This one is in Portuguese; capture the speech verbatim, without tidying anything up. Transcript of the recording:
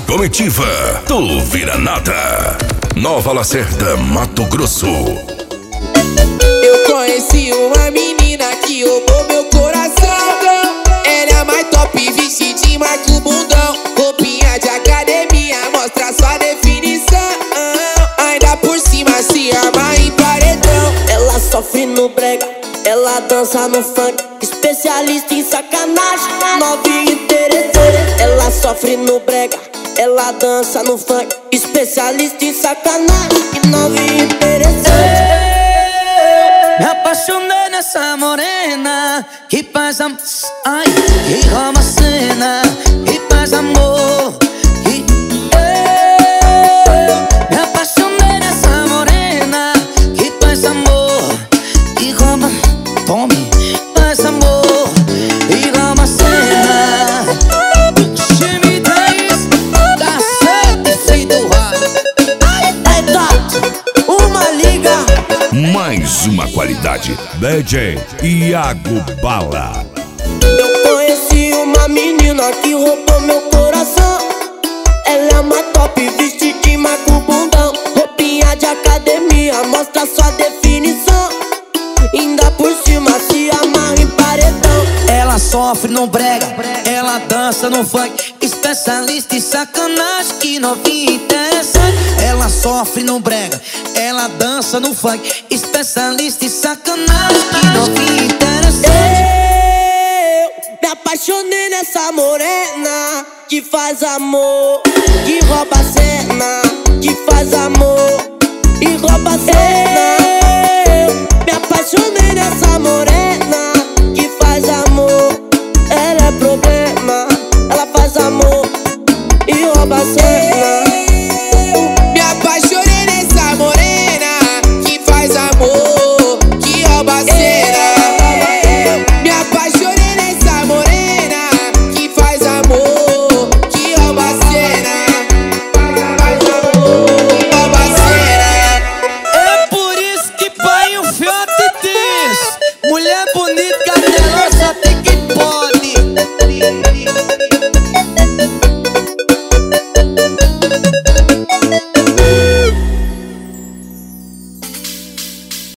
Comitiva do Vira Nada, Nova Lacerda, Mato Grosso. Eu conheci uma menina que roubou meu coração. Ela é mais top, vestidinha, marca o bundão. Roupinha de academia, mostra sua definição. Ainda por cima se arma em paredão. Ela sofre no brega, ela dança no funk. Especialista em sacanagem, novinha interessante. Ela sofre no brega, ela dança no funk. Especialista em sacanagem, novinha interessante. Me apaixonei nessa morena que faz amor, ai, que rouba a cena, que faz amor, que eu me apaixonei nessa morena que faz amor, que rouba, tome, faz amor, e rouba a cena. Time dez, cacete sem doar. É top, uma liga. Mais uma qualidade, D J Iago Bala. Eu conheci uma menina que roubou meu coração. Ela é uma top, vestidinha, marca o bundão. Roupinha de academia, mostra sua definição. Ainda por cima se amarra em paredão. Ela sofre no brega, ela dança no funk. Especialista em sacanagem, que novinha interessante. Ela sofre no brega, ela dança no funk. Especialista em sacanagem, que novinha interessante. Eu me apaixonei nessa morena que faz amor, que rouba a cena, que faz amor e rouba a cena. Eu me apaixonei nessa morena que faz amor. Ela é problema, ela faz amor e rouba a cena. Me apaixonei nessa morena que faz amor, que rouba a cena. Me apaixonei nessa morena que faz amor, que rouba a cena. Faz amor, que rouba a cena. É por isso que pai o fiote diz: mulher bonita, cadelosa, tem que